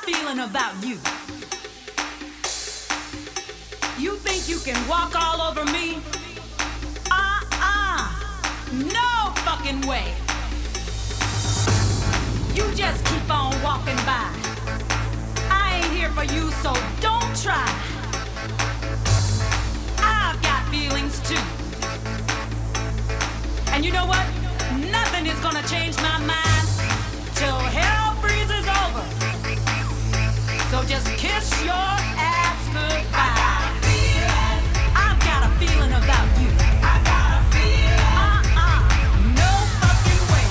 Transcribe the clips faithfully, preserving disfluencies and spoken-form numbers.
feeling about you. You think you can walk all over me? Uh-uh. No fucking way. You just keep on walking by. I ain't here for you, so don't try. I've got feelings too. And you know what? Nothing is gonna change my mind till hell freezes over. So just kiss your ass goodbye. I've got a feeling about you. I got a feeling. Uh-uh. No fucking way.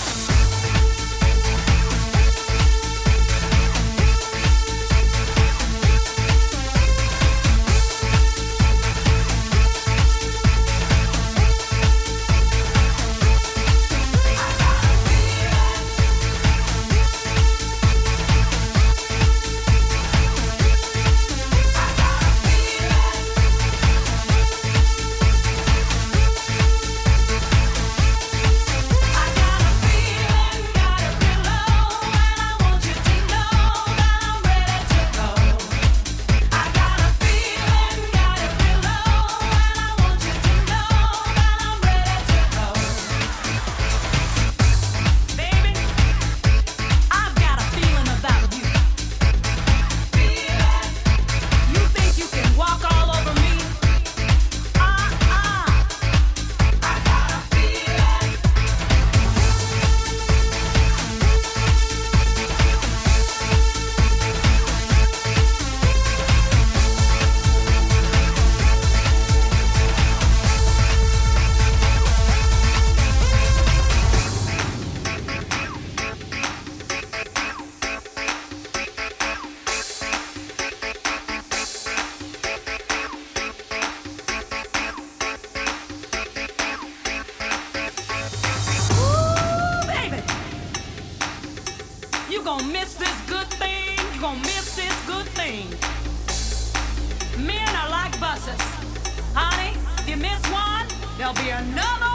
Gonna miss this good thing. You gonna miss this good thing. Men are like buses. Honey, if you miss one, there'll be another